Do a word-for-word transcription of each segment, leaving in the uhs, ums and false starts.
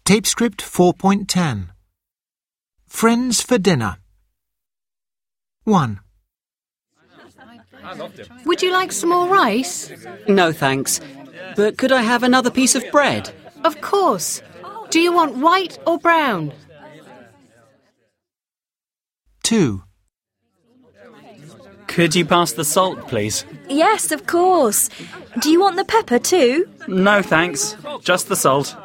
Tape script four point ten. Friends for dinner. one. Would you like some more rice? No, thanks. But could I have another piece of bread? Of course. Do you want white or brown? two. Could you pass the salt, please? Yes, of course. Do you want the pepper too? No, thanks. Just the salt.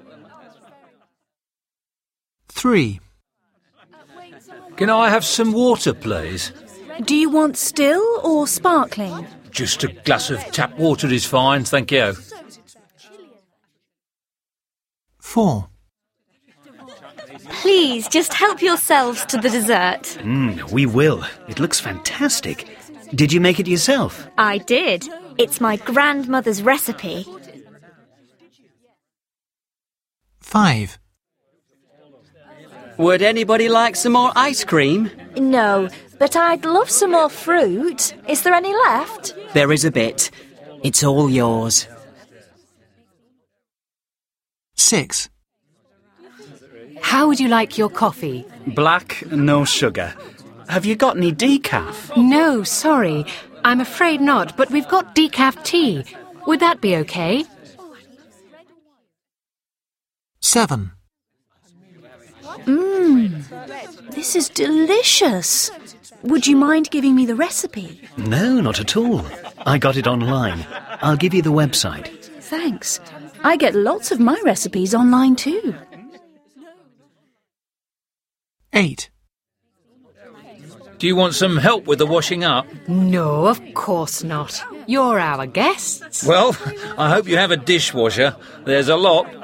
three. Can I have some water, please? Do you want still or sparkling? Just a glass of tap water is fine, thank you. four. Please, just help yourselves to the dessert. Mm, we will. It looks fantastic. Did you make it yourself? I did. It's my grandmother's recipe. five. Would anybody like some more ice cream? No, but I'd love some more fruit. Is there any left? There is a bit. It's all yours. six. How would you like your coffee? Black, no sugar. Have you got any decaf? No, sorry. I'm afraid not, but we've got decaf tea. Would that be okay? seven. Mmm, this is delicious. Would you mind giving me the recipe? No, not at all. I got it online. I'll give you the website. Thanks. I get lots of my recipes online too. eight. Do you want some help with the washing up? No, of course not. You're our guests. Well, I hope you have a dishwasher. There's a lot.